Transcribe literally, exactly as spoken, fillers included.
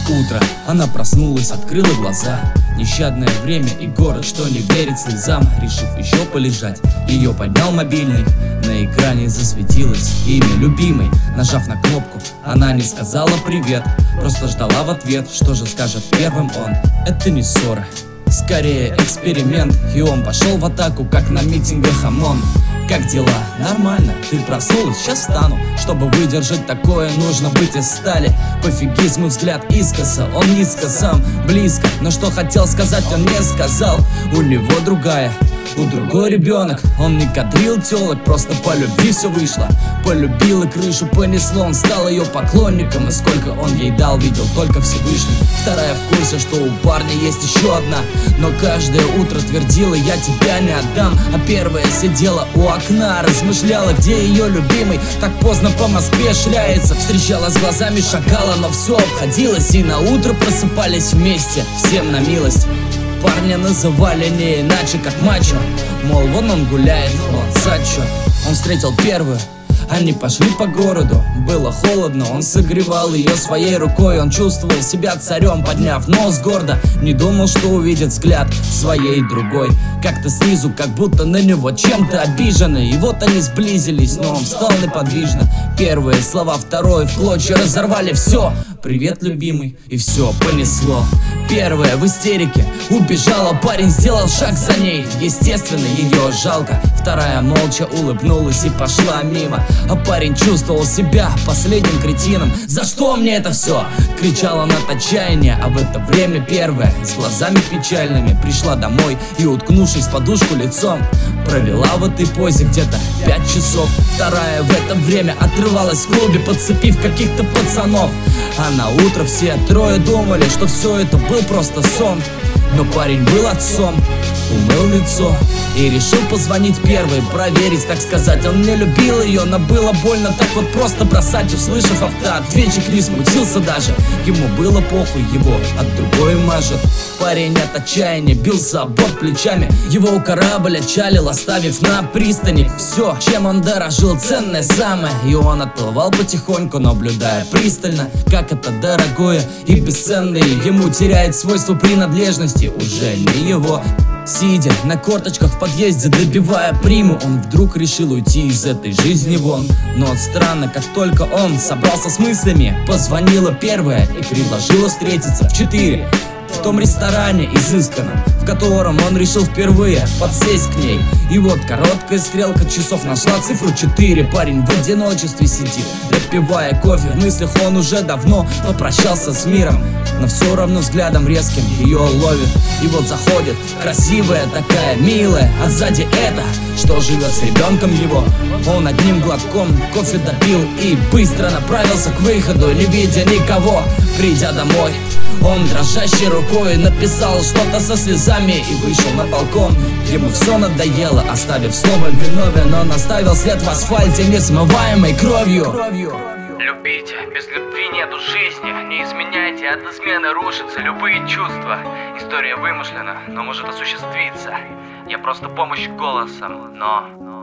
утро, она проснулась, открыла глаза. Нещадное время и город, что не верит слезам. Решив еще полежать, ее поднял мобильный. На экране засветилось имя любимой. Нажав на кнопку, она не сказала привет, просто ждала в ответ, что же скажет первым он. Это не ссора, скорее эксперимент. И он пошел в атаку, как на митингах ОМОН. Как дела? Нормально, ты проснулась? Сейчас встану. Чтобы выдержать такое, нужно быть из стали. Пофигизм и взгляд искоса, он низко сам, близко. Но что хотел сказать, он не сказал. У него другая, у другой ребенок. Он не кадрил телок, просто по любви все вышло. Полюбил и крышу понесло, он стал ее поклонником. И сколько он ей дал, видел только Всевышний. Вторая в курсе, что у парня есть еще одна, но каждое утро твердила: я тебя не отдам. А первая сидела у окна, размышляла, где ее любимый так поздно по Москве шляется. Встречала с глазами, шагала, но все обходилось. И на утро просыпались вместе, всем на милость. Парня называли не иначе, как мачо. Мол, вон он гуляет, вот Сачо. Он встретил первую, они пошли по городу. Было холодно, он согревал ее своей рукой. Он чувствовал себя царем, подняв нос гордо. Не думал, что увидит взгляд своей другой. Как-то снизу, как будто на него чем-то обижены. И вот они сблизились, но он встал неподвижно. Первые слова второй в клочья разорвали все. Привет, любимый, и все понесло. Первая в истерике убежала, парень сделал шаг за ней. Естественно, ее жалко. Вторая молча улыбнулась и пошла мимо. А парень чувствовал себя последним кретином. За что мне это все? Кричала она от отчаяния. А в это время первая с глазами печальными пришла домой и, уткнувшись в подушку лицом, провела в этой позе где-то пять часов. Вторая в это время отрывалась в клубе, подцепив каких-то пацанов. А на утро все трое думали, что все это был просто сон. Но парень был отцом, умыл лицо и решил позвонить первой, проверить, так сказать. Он не любил ее, но было больно так вот просто бросать. Услышав автоответчик, не смутился даже. Ему было похуй, его от другой мажет. Парень от отчаяния бился об борт плечами. Его корабль отчалил, оставив на пристани все, чем он дорожил, ценное самое. И он отплывал потихоньку, наблюдая пристально, как это дорогое и бесценное ему теряет свойство принадлежности. Уже не его. Сидя на корточках в подъезде, добивая приму, он вдруг решил уйти из этой жизни вон. Но странно, как только он собрался с мыслями, позвонила первая и предложила встретиться в четыре в том ресторане изысканном, в котором он решил впервые подсесть к ней. И вот короткая стрелка часов нашла цифру четыре. Парень в одиночестве сидит, допивая кофе. В мыслях он уже давно попрощался с миром, но все равно взглядом резким ее ловит. И вот заходит красивая такая, милая, а сзади это, что живет с ребенком его. Он одним глотком кофе допил и быстро направился к выходу, не видя никого. Придя домой, он дрожащей рукой написал что-то со слезами и вышел на балкон. Ему все надоело, оставив слово виновен. Он оставил след в асфальте, несмываемой кровью. Любите, без любви нету жизни. Не изменяйте, от измены рушатся любые чувства. История вымышлена, но может осуществиться. Я просто помощь голосом, но...